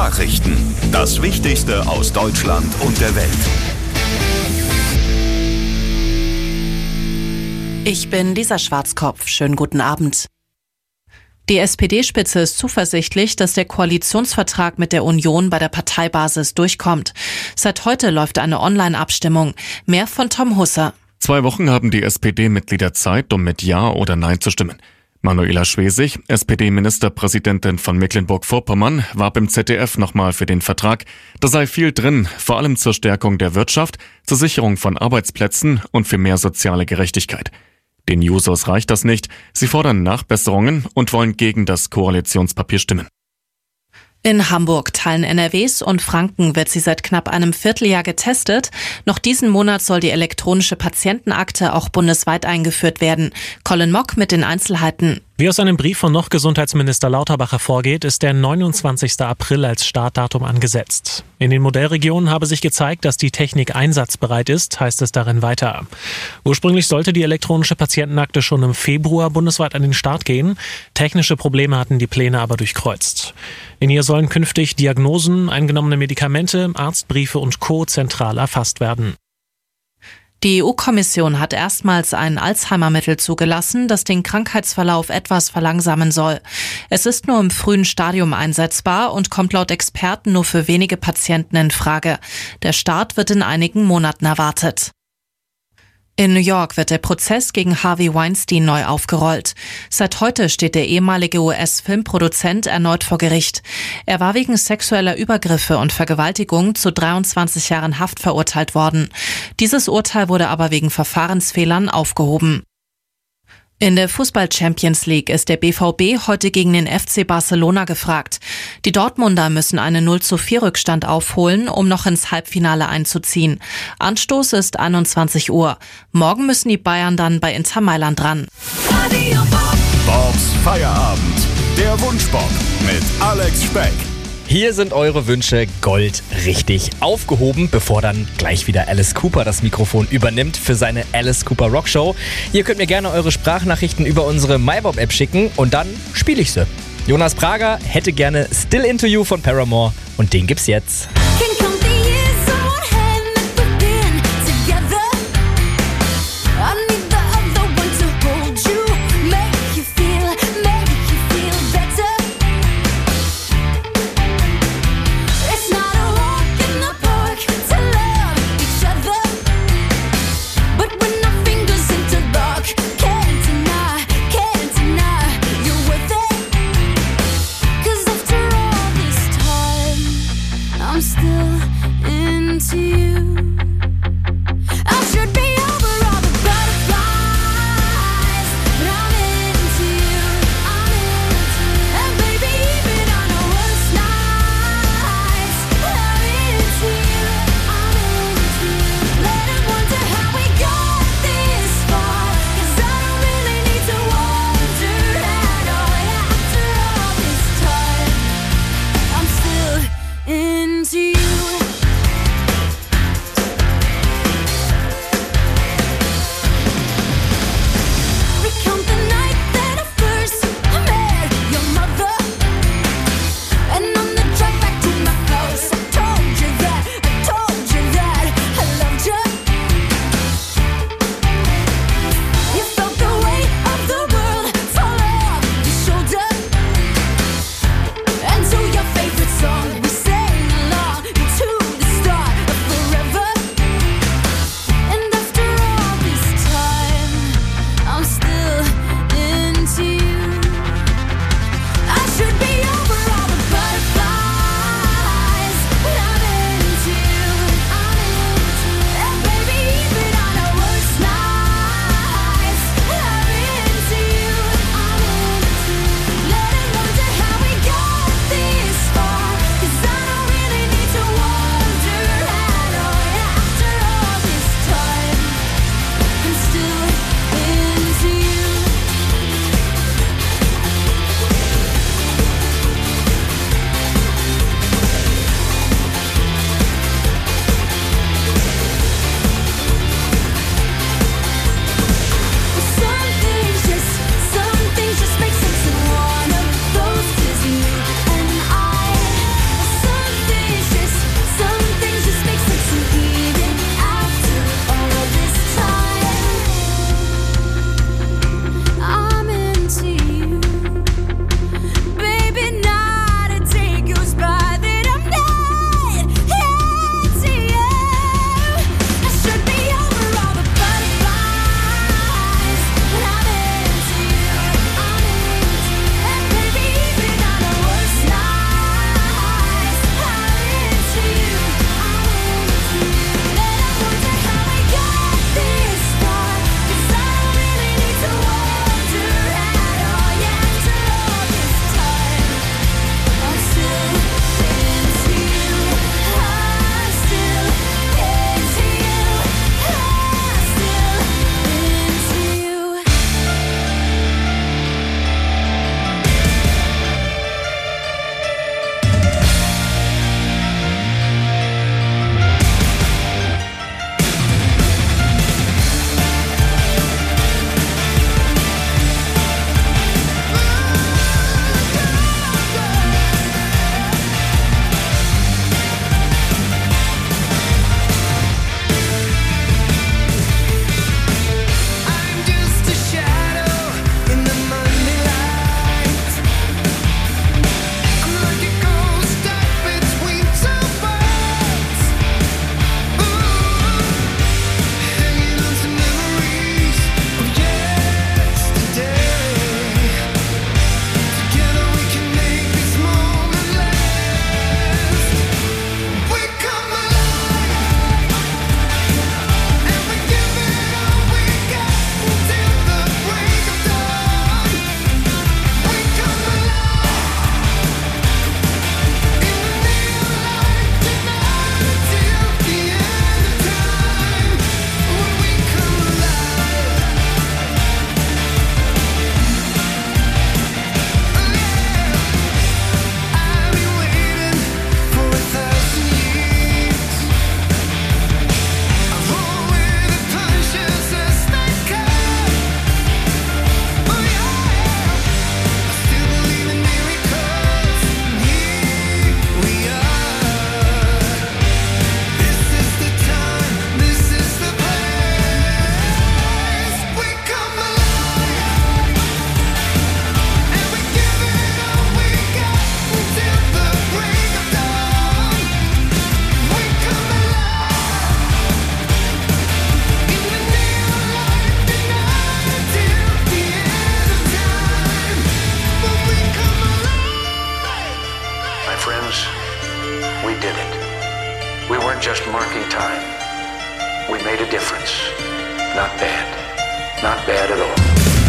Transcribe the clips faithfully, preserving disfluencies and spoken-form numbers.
Nachrichten. Das Wichtigste aus Deutschland und der Welt. Ich bin Lisa Schwarzkopf. Schönen guten Abend. Die S P D-Spitze ist zuversichtlich, dass der Koalitionsvertrag mit der Union bei der Parteibasis durchkommt. Seit heute läuft eine Online-Abstimmung. Mehr von Tom Husser. Zwei Wochen haben die S P D-Mitglieder Zeit, um mit Ja oder Nein zu stimmen. Manuela Schwesig, S P D-Ministerpräsidentin von Mecklenburg-Vorpommern, warb im Z D F nochmal für den Vertrag. Da sei viel drin, vor allem zur Stärkung der Wirtschaft, zur Sicherung von Arbeitsplätzen und für mehr soziale Gerechtigkeit. Den Jusos reicht das nicht. Sie fordern Nachbesserungen und wollen gegen das Koalitionspapier stimmen. In Hamburg, Teilen N R Ws und Franken wird sie seit knapp einem Vierteljahr getestet. Noch diesen Monat soll die elektronische Patientenakte auch bundesweit eingeführt werden. Colin Mock mit den Einzelheiten. Wie aus einem Brief von noch Gesundheitsminister Lauterbach hervorgeht, ist der neunundzwanzigster April als Startdatum angesetzt. In den Modellregionen habe sich gezeigt, dass die Technik einsatzbereit ist, heißt es darin weiter. Ursprünglich sollte die elektronische Patientenakte schon im Februar bundesweit an den Start gehen. Technische Probleme hatten die Pläne aber durchkreuzt. In ihr sollen künftig Diagnosen, eingenommene Medikamente, Arztbriefe und Co. zentral erfasst werden. Die E U-Kommission hat erstmals ein Alzheimer-Mittel zugelassen, das den Krankheitsverlauf etwas verlangsamen soll. Es ist nur im frühen Stadium einsetzbar und kommt laut Experten nur für wenige Patienten in Frage. Der Start wird in einigen Monaten erwartet. In New York wird der Prozess gegen Harvey Weinstein neu aufgerollt. Seit heute steht der ehemalige U S-Filmproduzent erneut vor Gericht. Er war wegen sexueller Übergriffe und Vergewaltigung zu dreiundzwanzig Jahren Haft verurteilt worden. Dieses Urteil wurde aber wegen Verfahrensfehlern aufgehoben. In der Fußball-Champions League ist der B V B heute gegen den F C Barcelona gefragt. Die Dortmunder müssen einen null zu vier Rückstand aufholen, um noch ins Halbfinale einzuziehen. Anstoß ist einundzwanzig Uhr. Morgen müssen die Bayern dann bei Inter Mailand ran. Bobs Feierabend. Der Wunschbob mit Alex Speck. Hier sind eure Wünsche goldrichtig aufgehoben, bevor dann gleich wieder Alice Cooper das Mikrofon übernimmt für seine Alice Cooper Rock Show. Ihr könnt mir gerne eure Sprachnachrichten über unsere MyBob-App schicken und dann spiele ich sie. Jonas Prager hätte gerne Still Into You von Paramore und den gibt's jetzt. I'm still into you. I should be over all the butterflies, but I'm into you. I'm into you. And baby, even on the worst nights, I'm into you. I'm into you. Let them wonder how we got this far, 'cause I don't really need to wonder at all. After all this time, I'm still into you. just marking time. We made a difference. Not bad. Not bad at all.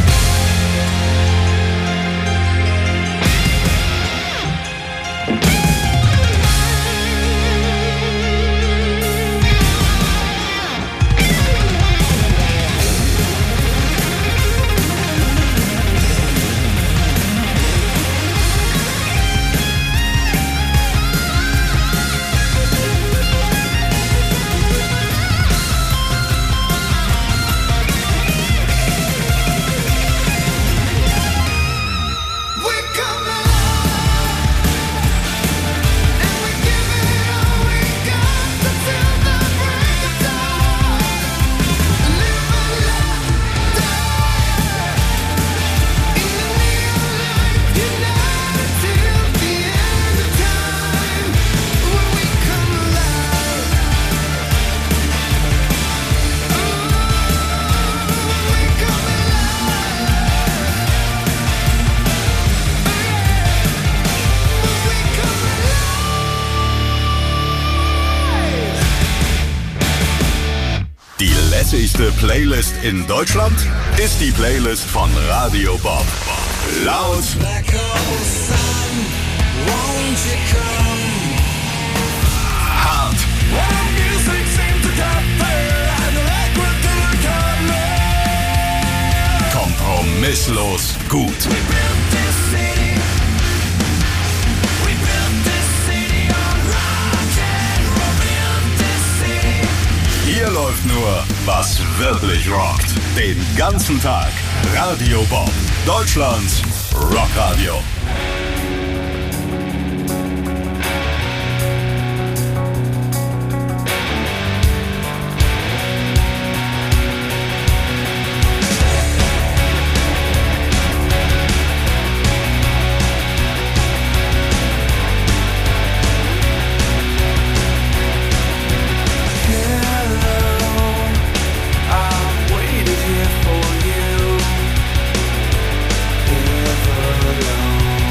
Die lässigste Playlist in Deutschland ist die Playlist von Radio Bob. Laut, hart, kompromisslos gut. Hier läuft nur, was wirklich rockt. Den ganzen Tag. Radio Bob. Deutschlands Rockradio. Waited here for you, never alone.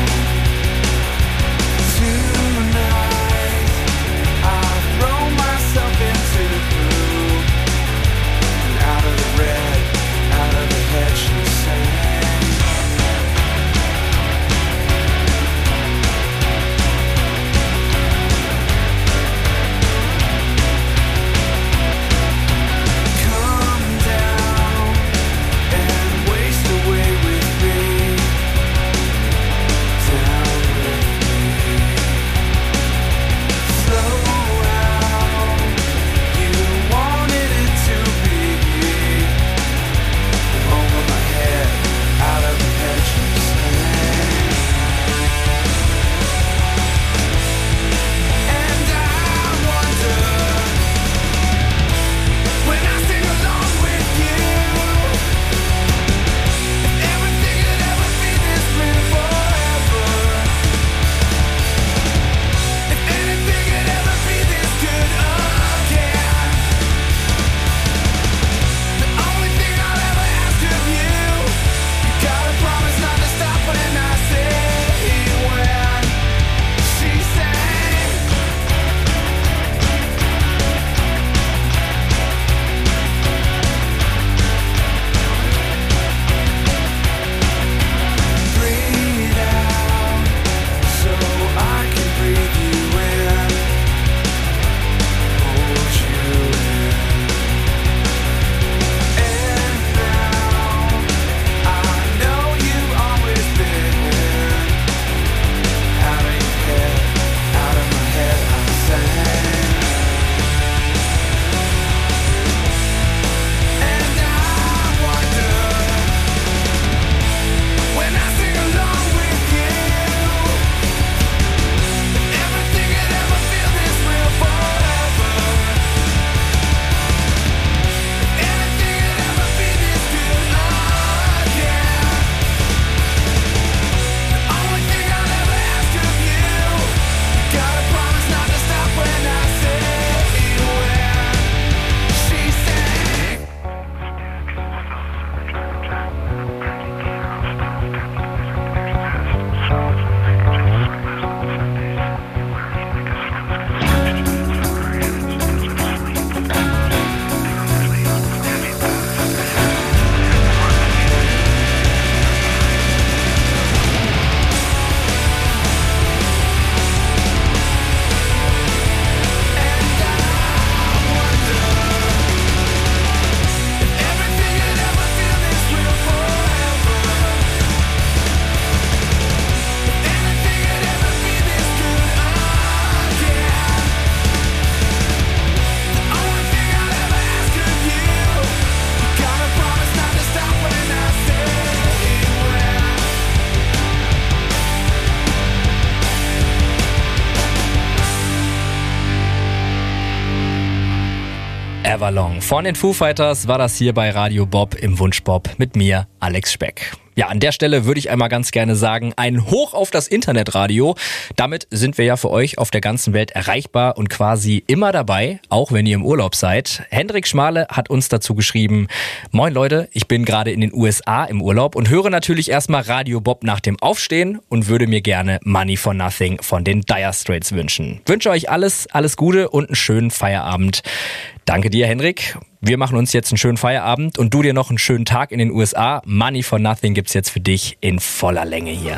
Everlong. Von den Foo Fighters war das hier bei Radio Bob im Wunschbob mit mir, Alex Speck. Ja, an der Stelle würde ich einmal ganz gerne sagen, ein Hoch auf das Internetradio. Damit sind wir ja für euch auf der ganzen Welt erreichbar und quasi immer dabei, auch wenn ihr im Urlaub seid. Hendrik Schmale hat uns dazu geschrieben: Moin Leute, ich bin gerade in den U S A im Urlaub und höre natürlich erstmal Radio Bob nach dem Aufstehen und würde mir gerne Money for Nothing von den Dire Straits wünschen. Wünsche euch alles, alles Gute und einen schönen Feierabend. Danke dir, Hendrik. Wir machen uns jetzt einen schönen Feierabend und du dir noch einen schönen Tag in den U S A. Money for Nothing gibt's jetzt für dich in voller Länge hier.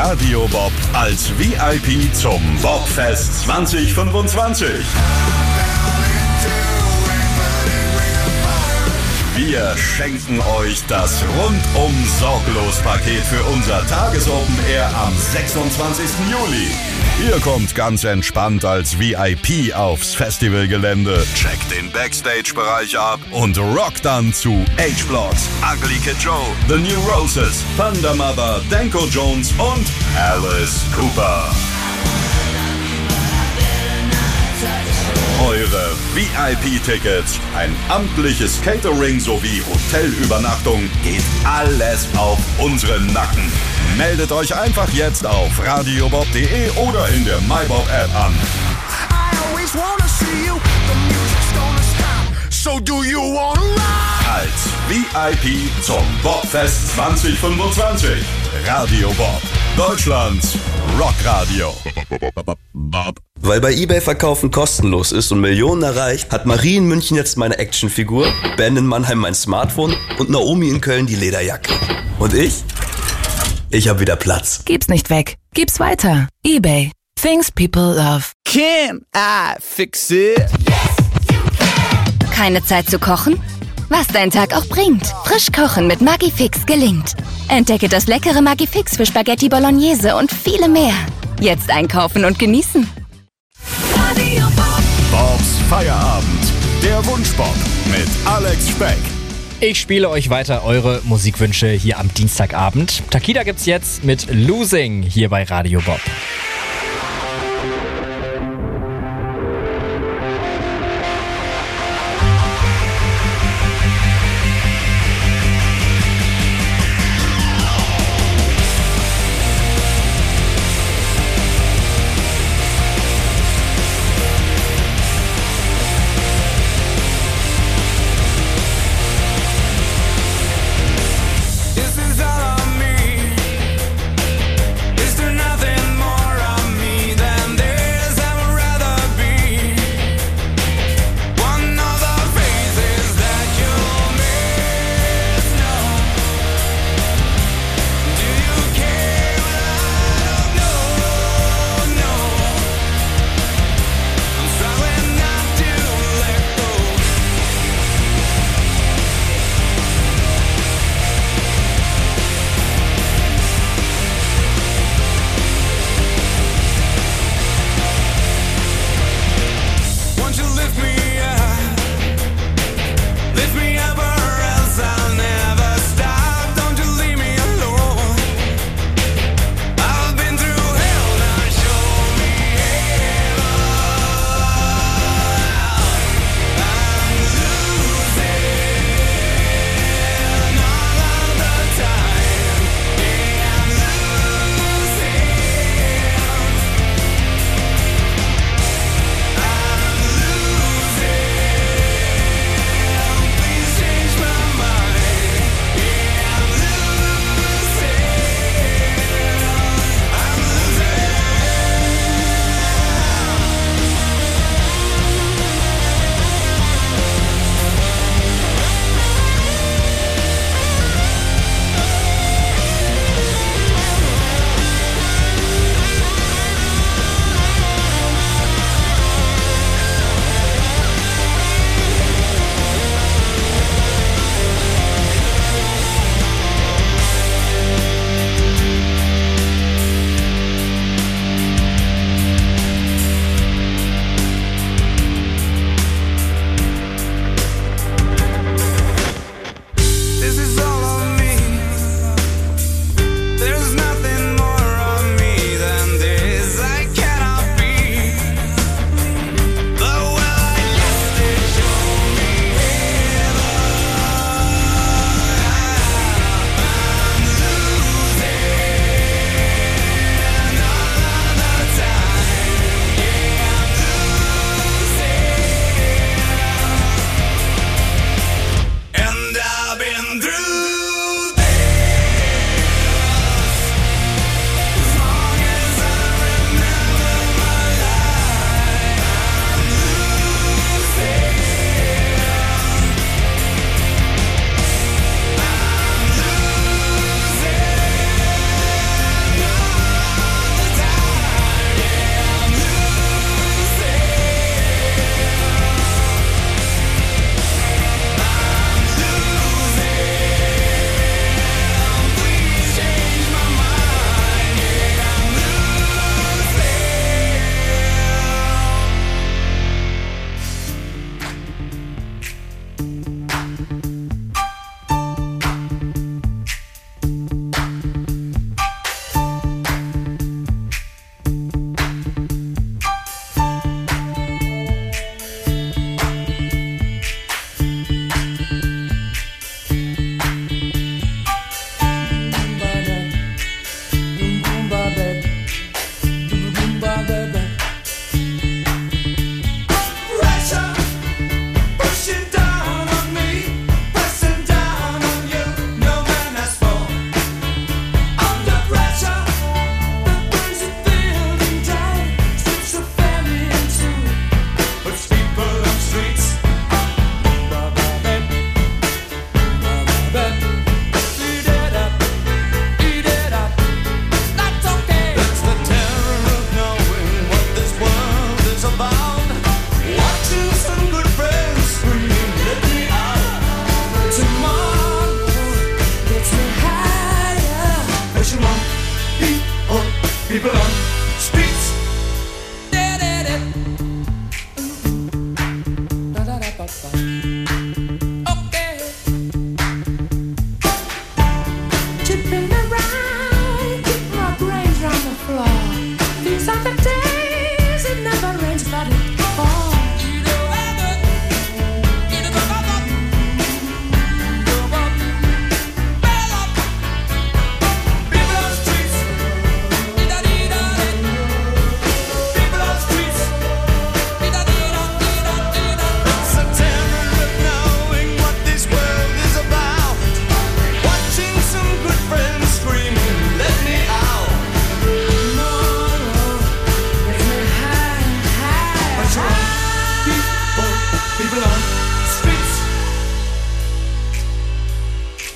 Radio Bob als V I P zum Bobfest zwanzig fünfundzwanzig. Wir schenken euch das rundum sorglos Paket für unser Tagesopen Air am sechsundzwanzigsten Juli. Ihr kommt ganz entspannt als V I P aufs Festivalgelände, checkt den Backstage-Bereich ab und rockt dann zu H-Blocks, Ugly Kid Joe, The New Roses, Thunder Mother, Danko Jones und Alice Cooper. Eure V I P-Tickets, ein amtliches Catering sowie Hotelübernachtung geht alles auf unseren Nacken. Meldet euch einfach jetzt auf radiobob punkt de oder in der MyBob-App an. Als V I P zum Bobfest zwanzig fünfundzwanzig. Radio Bob, Deutschlands Rockradio. Weil bei eBay Verkaufen kostenlos ist und Millionen erreicht, hat Marie in München jetzt meine Actionfigur, Ben in Mannheim mein Smartphone und Naomi in Köln die Lederjacke. Und ich? Ich hab wieder Platz. Gib's nicht weg. Gib's weiter. eBay. Things people love. Can I fix it? Keine Zeit zu kochen? Was dein Tag auch bringt. Frisch kochen mit Maggi-Fix gelingt. Entdecke das leckere Maggi-Fix für Spaghetti Bolognese und viele mehr. Jetzt einkaufen und genießen. Bobs Feierabend. Der Wunschbob mit Alex Speck. Ich spiele euch weiter eure Musikwünsche hier am Dienstagabend. Takida gibt's jetzt mit Losing hier bei Radio Bob. This is all on me. Is there nothing more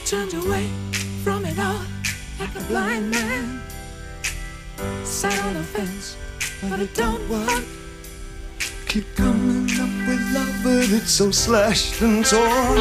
turned away from it all like a blind man. Sat on the fence, but it don't work. Keep coming up with love, but it's so slashed and torn.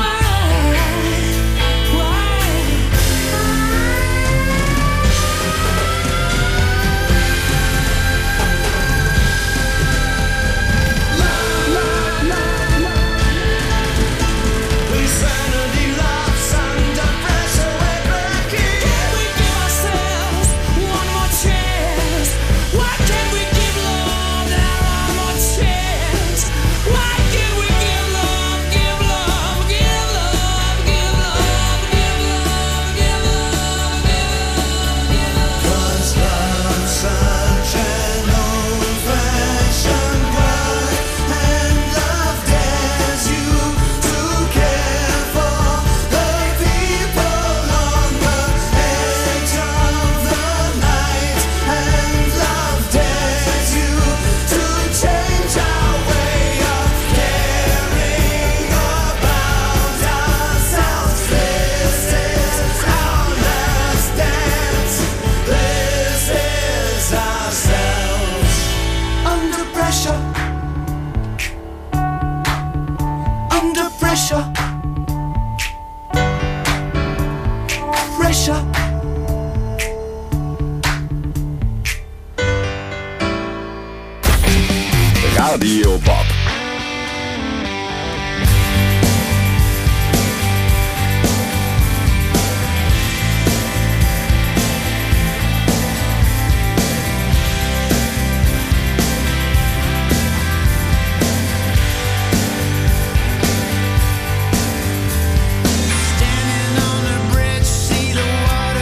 Radio Bob. Standing on the bridge, see the water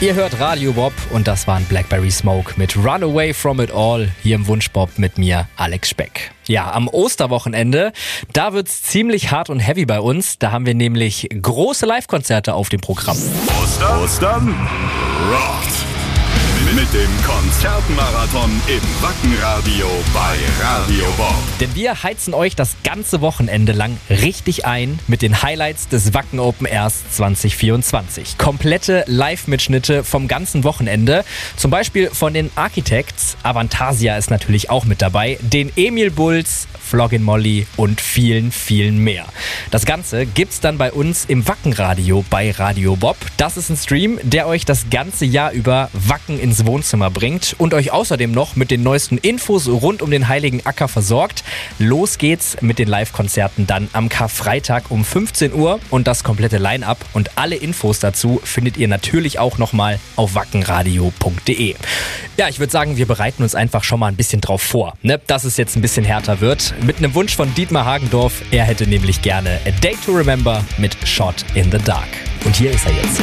Ihr hört Radio Bob und das waren Blackberry Smoke mit Run Away From It All hier im Wunschbob mit mir, Alex Speck. Ja, am Osterwochenende, da wird's ziemlich hart und heavy bei uns. Da haben wir nämlich große Live-Konzerte auf dem Programm. Ostern, Ostern rockt. Mit dem Konzertmarathon im Wackenradio bei Radio Bob. Denn wir heizen euch das ganze Wochenende lang richtig ein mit den Highlights des Wacken Open Airs zwanzig vierundzwanzig. Komplette Live-Mitschnitte vom ganzen Wochenende. Zum Beispiel von den Architects, Avantasia ist natürlich auch mit dabei, den Emil Bulls, Floggin' Molly und vielen, vielen mehr. Das Ganze gibt's dann bei uns im Wackenradio bei Radio Bob. Das ist ein Stream, der euch das ganze Jahr über Wacken ins Wohnzimmer bringt und euch außerdem noch mit den neuesten Infos rund um den Heiligen Acker versorgt. Los geht's mit den Live-Konzerten dann am Karfreitag um fünfzehn Uhr und das komplette Line-Up und alle Infos dazu findet ihr natürlich auch nochmal auf wackenradio punkt de. Ja, ich würde sagen, wir bereiten uns einfach schon mal ein bisschen drauf vor, ne? Dass es jetzt ein bisschen härter wird. Mit einem Wunsch von Dietmar Hagendorf. Er hätte nämlich gerne A Day to Remember mit Shot in the Dark. Und hier ist er jetzt.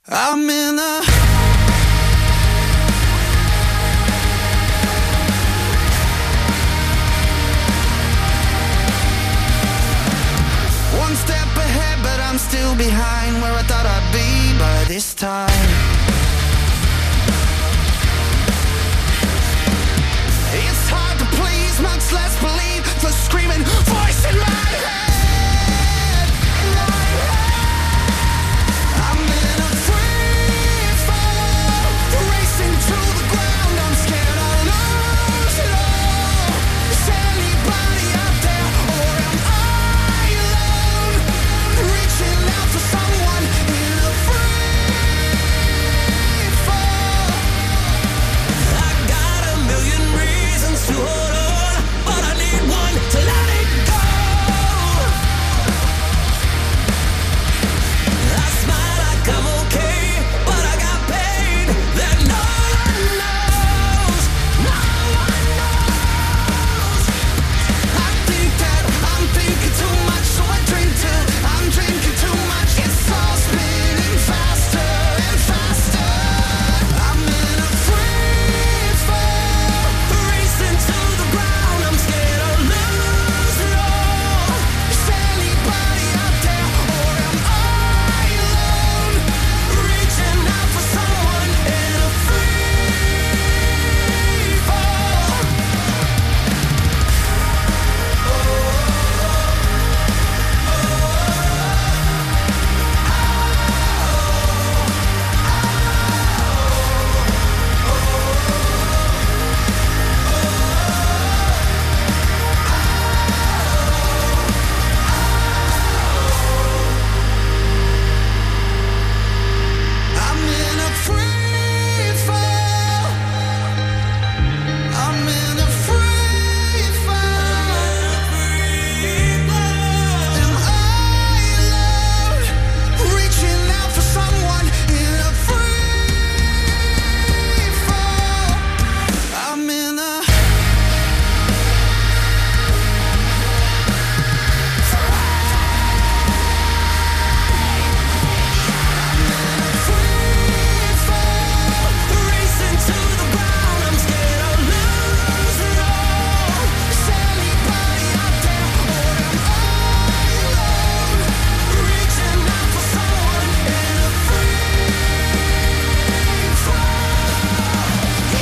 I'm in a one step ahead, but I'm still behind where I thought I'd be by this time. It's hard to please, much less believe the screaming voice in my head. My head. I'm in a free fall, racing to the ground. I'm scared I'll lose it all. Is anybody out there, or am I alone? Reaching out for someone in a free fall. I got a million reasons to hold on, but I need one to let it go. I smile like I'm okay, but I got pain that no one knows. No one knows. I think that I'm thinking too much, so I drink too. I'm drinking too much. It's all spinning faster and faster. I'm in a free fall, racing to the ground. I'm scared I'll lose it all. Is anybody out there, or am I alone? Reaching out for someone in a free fall. I'm in a free fall. I'm in a free fall. Am I alone? Reaching out for someone in a free fall. I'm in a free fall, racing to the ground. I'm scared I'll lose it all. Is anybody out there, or am I alone? Reaching out for someone in a free fall.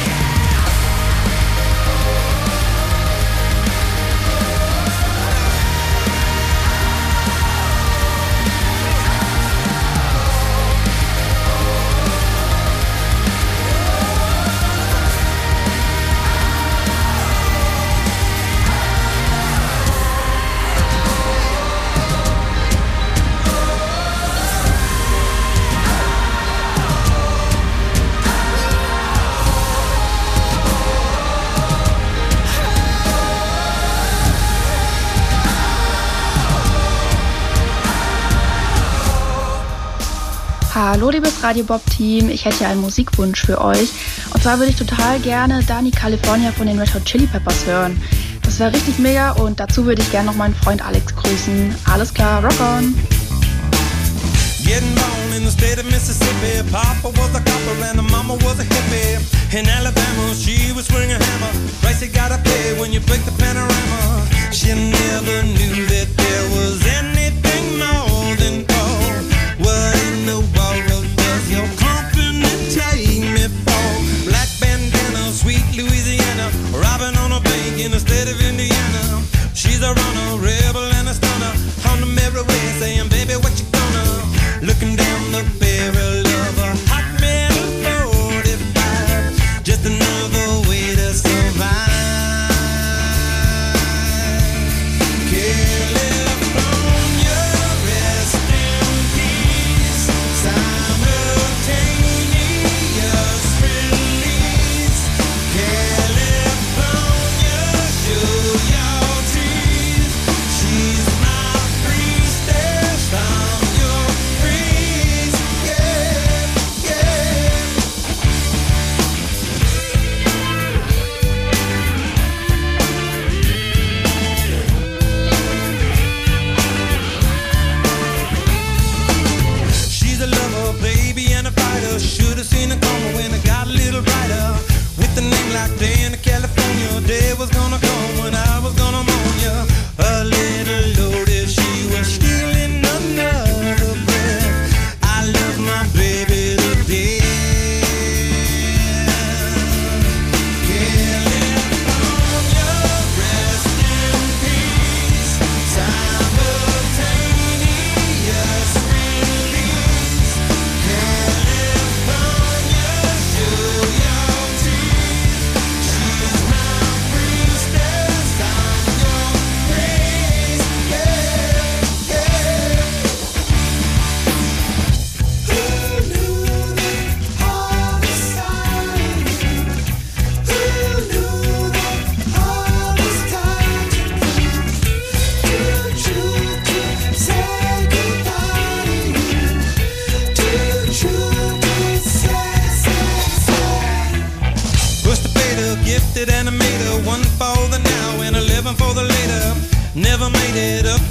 Hallo liebes Radio Bob Team, ich hätte ja einen Musikwunsch für euch. Und zwar würde ich total gerne Dani California von den Red Hot Chili Peppers hören. Das wäre richtig mega und dazu würde ich gerne noch meinen Freund Alex grüßen. Alles klar, rock on! Getting born in the state of Mississippi. Papa was a copper and the mama was a hippie. In Alabama, she was swinging a hammer. Price you gotta pay when you break the panorama. She never knew that there was anything more than gold. What in the world does your company take me for? Black bandana, sweet Louisiana, robbing on a bank in the state of Indiana. She's a runner, rebel and a stunner. On the merry way saying, baby, what you gonna? Looking down the barrel of a hot metal forty-five. Just another way to survive. California.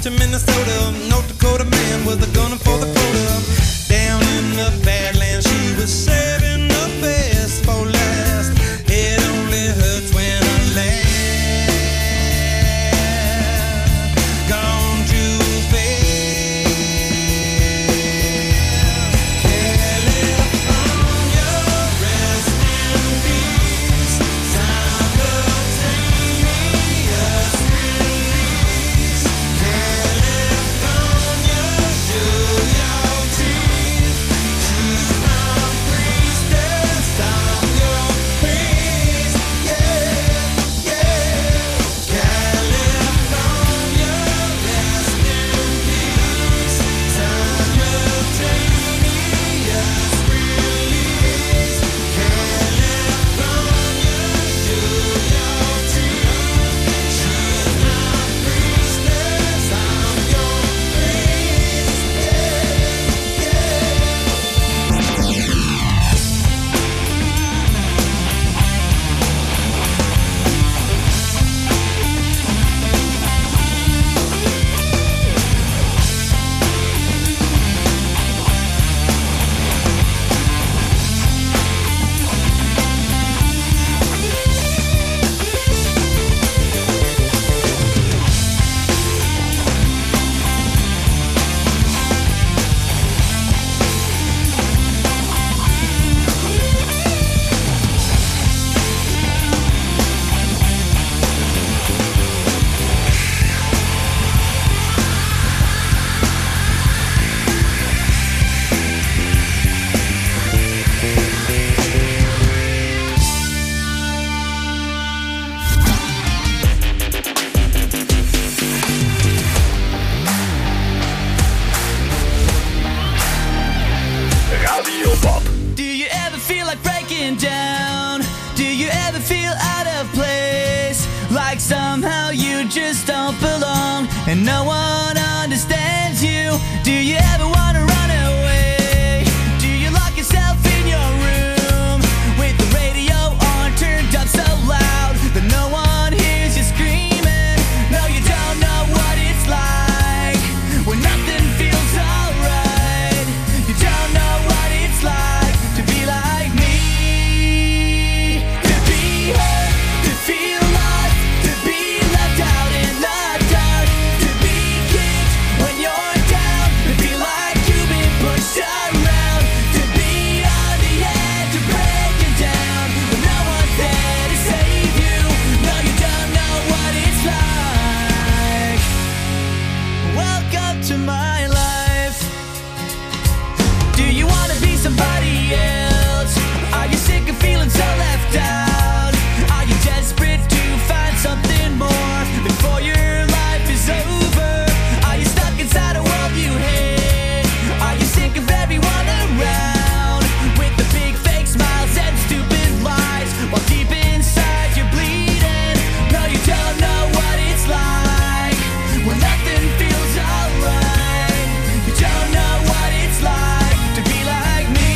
to Minnesota. North Dakota man with a gun for the quota. Down in the Badlands, she was saving the best for last. It only hurts when I laugh. Gone too fast. California, rest in peace. Simultaneous release. California, show your teeth. She's my priestess, I'm your priest. Yeah, yeah. California, rest in peace. Simultaneous release. California, show your teeth. She's my priestess, I'm your priest. Radio Bob. Do you ever feel like breaking down? Do you ever feel out of place? Like somehow you just don't belong and no one understands you? Do you ever want to run away? Do you lock yourself in your room with the radio on turned up so loud that no one hears you screaming? No, you don't know what it's like when nothing feels alright. You don't know what it's like to be like me. To be hurt, to feel lost, to be left out in the dark, to be kicked when you're down, to feel like you've been pushed around, to be on the edge of breaking down, but no one's there to save you. No, you don't know what it's like. Welcome to my life. Do you wanna be somebody else? Are you sick of feeling so left out? Are you desperate to find something more before your life is over? Are you stuck inside a world you hate? Are you sick of everyone around with the big fake smiles and stupid lies while deep inside you're bleeding? No, you don't know what it's like when nothing feels alright. You don't know what it's like to be like me.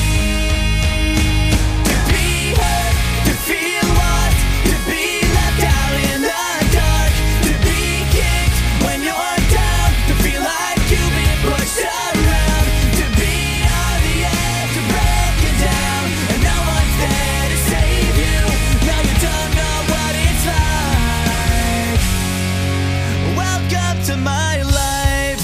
To be hurt, to feel lost, to be left out in the dark, to be kicked when you're down, to feel like you've been pushed around, to be on the edge of breaking down, and no one's there to save you. No, you don't know what it's like. Welcome to my life.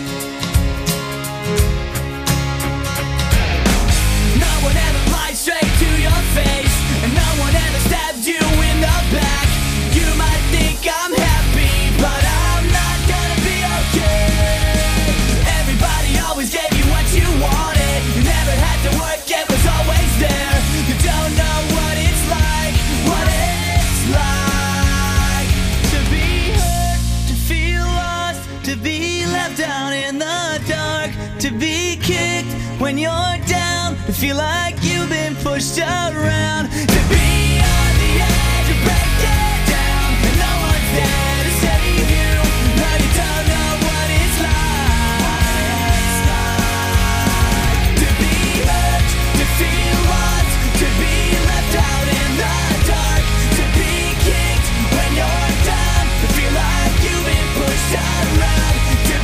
No one ever lied straight to your face, and no one ever stabbed you in the back. You might think I'm happy, but I'm not gonna be okay. Everybody always gave you what you wanted. You never had to work, it was always there. You don't know what it's like, what it's like to be hurt, to feel lost, to be left down in the dark, to be kicked when you're down, to feel like you've been pushed around, to be on the edge of breaking down, and no one's there to save you. No, you don't know what it's like to be hurt, to feel lost, to be left out in the dark, to be kicked when you're down, to feel like you've been pushed around, to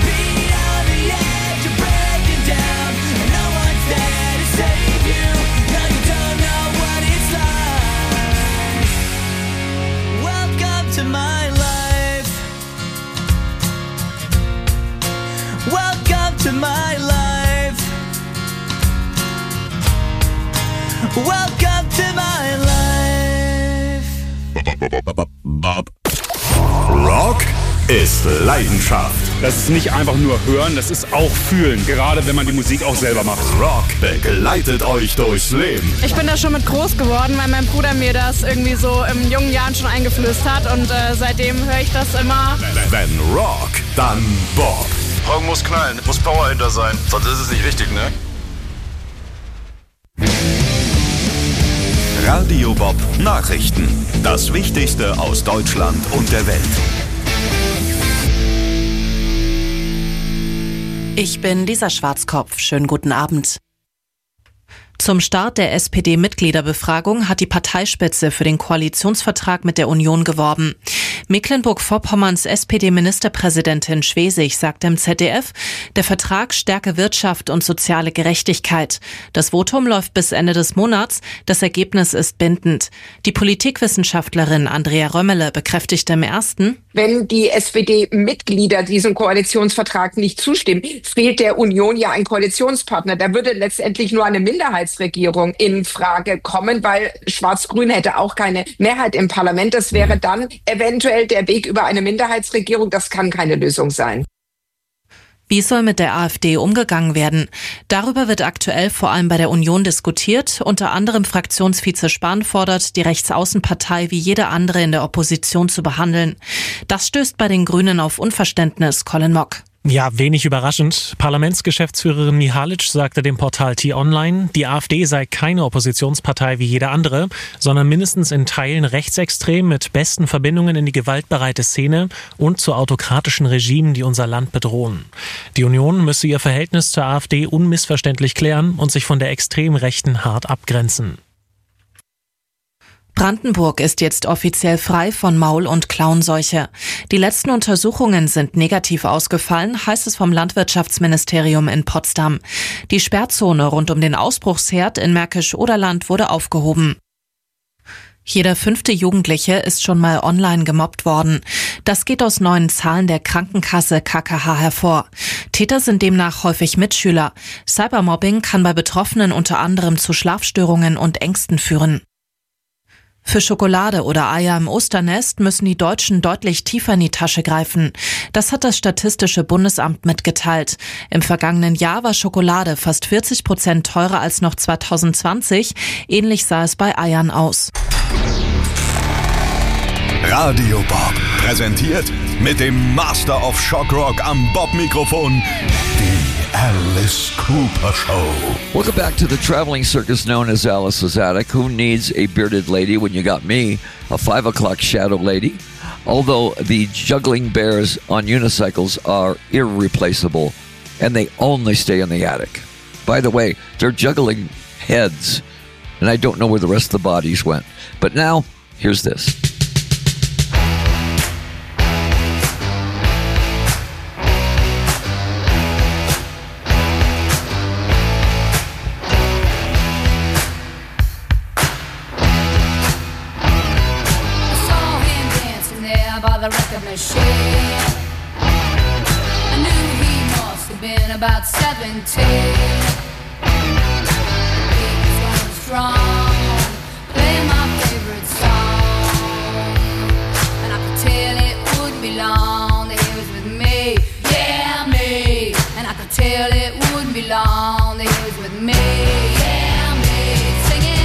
Welcome to my life. Bob. Rock ist Leidenschaft. Das ist nicht einfach nur hören, das ist auch fühlen. Gerade wenn man die Musik auch selber macht. Rock begleitet euch durchs Leben. Ich bin da schon mit groß geworden, weil mein Bruder mir das irgendwie so in jungen Jahren schon eingeflößt hat. Und äh, seitdem höre ich das immer. Wenn Rock, dann Bob. Rock muss knallen, muss Power hinter sein. Sonst ist es nicht richtig, ne? Radio Bob Nachrichten. Das Wichtigste aus Deutschland und der Welt. Ich bin Lisa Schwarzkopf. Schönen guten Abend. Zum Start der S P D-Mitgliederbefragung hat die Parteispitze für den Koalitionsvertrag mit der Union geworben. Mecklenburg-Vorpommerns S P D-Ministerpräsidentin Schwesig sagte im Z D F, der Vertrag stärke Wirtschaft und soziale Gerechtigkeit. Das Votum läuft bis Ende des Monats. Das Ergebnis ist bindend. Die Politikwissenschaftlerin Andrea Römmele bekräftigte im ersten: Wenn die S P D-Mitglieder diesem Koalitionsvertrag nicht zustimmen, fehlt der Union ja ein Koalitionspartner. Da würde letztendlich nur eine Minderheitsregierung in Frage kommen, weil Schwarz-Grün hätte auch keine Mehrheit im Parlament. Das wäre dann eventuell der Weg über eine Minderheitsregierung. Das kann keine Lösung sein. Wie soll mit der AfD umgegangen werden? Darüber wird aktuell vor allem bei der Union diskutiert. Unter anderem Fraktionsvize Spahn fordert, die Rechtsaußenpartei wie jede andere in der Opposition zu behandeln. Das stößt bei den Grünen auf Unverständnis. Colin Mock. Ja, wenig überraschend. Parlamentsgeschäftsführerin Mihalic sagte dem Portal T-Online, die AfD sei keine Oppositionspartei wie jede andere, sondern mindestens in Teilen rechtsextrem mit besten Verbindungen in die gewaltbereite Szene und zu autokratischen Regimen, die unser Land bedrohen. Die Union müsse ihr Verhältnis zur AfD unmissverständlich klären und sich von der extrem Rechten hart abgrenzen. Brandenburg ist jetzt offiziell frei von Maul- und Klauenseuche. Die letzten Untersuchungen sind negativ ausgefallen, heißt es vom Landwirtschaftsministerium in Potsdam. Die Sperrzone rund um den Ausbruchsherd in Märkisch-Oderland wurde aufgehoben. Jeder fünfte Jugendliche ist schon mal online gemobbt worden. Das geht aus neuen Zahlen der Krankenkasse K K H hervor. Täter sind demnach häufig Mitschüler. Cybermobbing kann bei Betroffenen unter anderem zu Schlafstörungen und Ängsten führen. Für Schokolade oder Eier im Osternest müssen die Deutschen deutlich tiefer in die Tasche greifen. Das hat das Statistische Bundesamt mitgeteilt. Im vergangenen Jahr war Schokolade fast vierzig Prozent teurer als noch zwanzig zwanzig. Ähnlich sah es bei Eiern aus. Radio Bob präsentiert mit dem Master of Shock Rock am Bob-Mikrofon die Alice Cooper Show. Welcome back to the traveling circus known as Alice's Attic. Who needs a bearded lady when you got me, a five o'clock shadow lady? Although the juggling bears on unicycles are irreplaceable, and they only stay in the attic. By the way, they're juggling heads, and I don't know where the rest of the bodies went. But now, here's this. By the record machine, I knew he must have been about seventeen. He was going strong, playing my favorite song, and I could tell it wouldn't be long that he was with me, yeah me. And I could tell it wouldn't be long that he was with me, yeah me. Singing.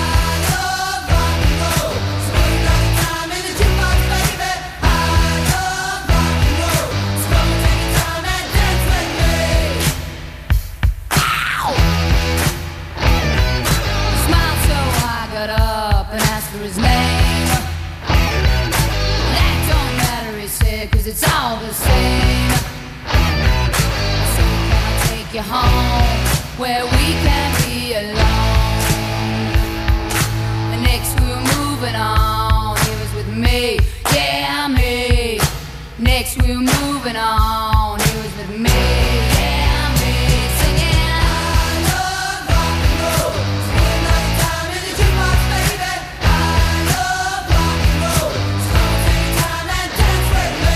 It's all the same. So can I take you home where we can be alone? And next we were moving on. He was with me, yeah me. Next we were moving on. He was with me, yeah me. Singing, I love rock and roll. Spend all your time in the jukebox, baby. I love rock and roll. So take your time and dance with me.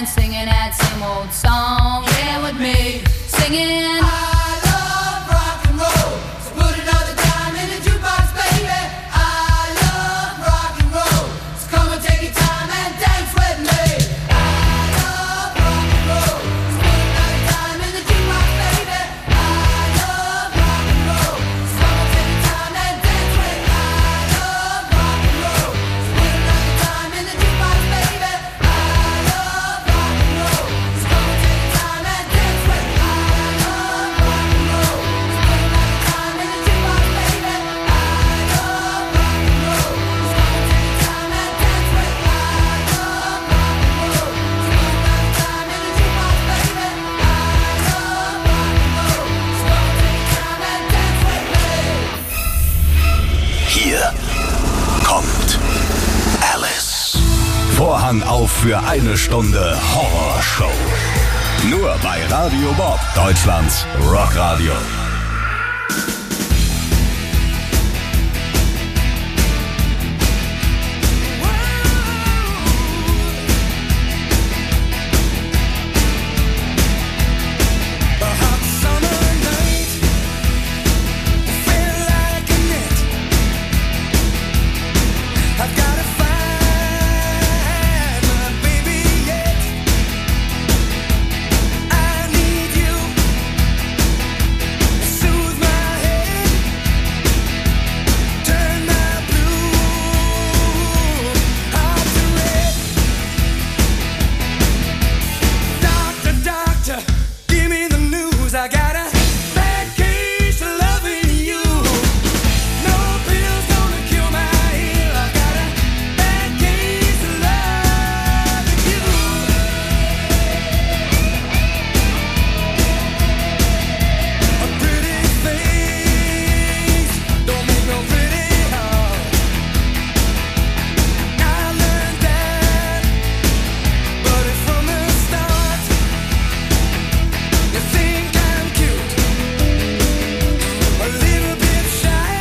singing that same old song. Yeah, with me singing. I love rock and roll. So put another dime in the jukebox, baby. I love rock and roll. So come and take your time and dance with me. I love rock and roll. So put another dime in the jukebox, baby. I love rock and roll. So come and take your time and dance with me. I love rock and roll. So put another dime in the jukebox, baby. I love rock and roll. So come and take your time and dance with me. I love rock and roll. So put another dime in the jukebox, baby. I love rock and roll. So come and take your time and dance with me. I love rock and roll. So put another dime in the jukebox, baby. I love rock and roll. So come and take your time and dance with me. Hier kommt Alice. Vorhang auf für eine Stunde Horrorshow. Nur bei Radio Bob, Deutschlands Rockradio. I've gotta find my baby yet. I need you to soothe my head, turn my blue heart to red. Doctor, doctor, give me the news. I got a bad case of loving you. No pills gonna cure my ill. I got a bad case of loving you. A pretty face don't make no pretty heart. I learned that, but it's from the start. You think I'm cute, a little bit shy.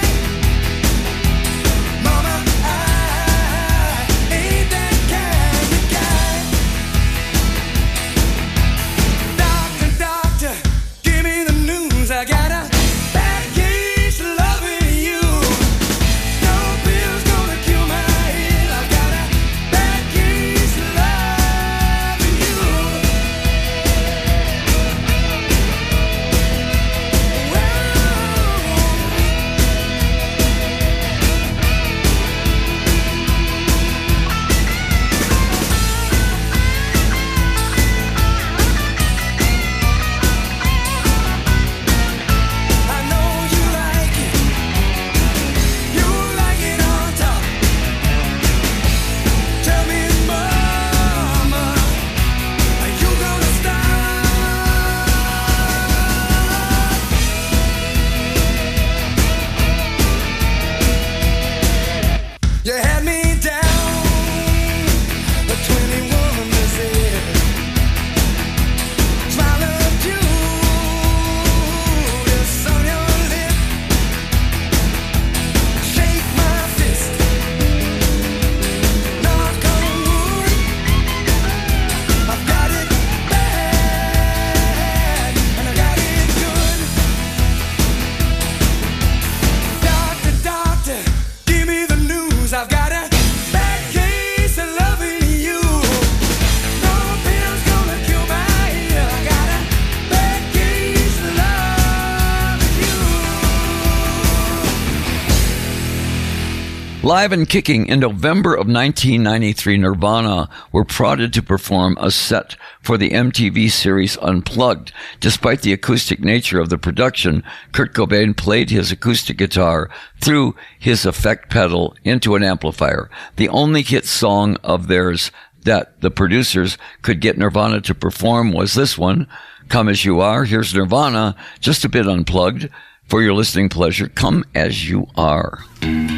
Mama, I ain't that kind of guy. Doctor, doctor, give me the news. I got a bad case of loving you. No pills gonna cure my ill. I got a bad case of loving you. I know you like it. You like it on top. Tell me, mama, are you gonna stop? You had me down, the twenty-one visit. Smile of Judas on your lip. Shake my fist. Knock on wood. I've got it bad, and I got it good. Doctor, doctor, give me the news. I've got a bad case of loving you. No pills gonna cure my ill. I got a bad case of loving you. Live and kicking in November of nineteen ninety-three, Nirvana were prodded to perform a set for the M T V series Unplugged. Despite the acoustic nature of the production, Kurt Cobain played his acoustic guitar through his effect pedal into an amplifier. The only hit song of theirs that the producers could get Nirvana to perform was this one, Come As You Are. Here's Nirvana, just a bit unplugged. For your listening pleasure, Come As You Are.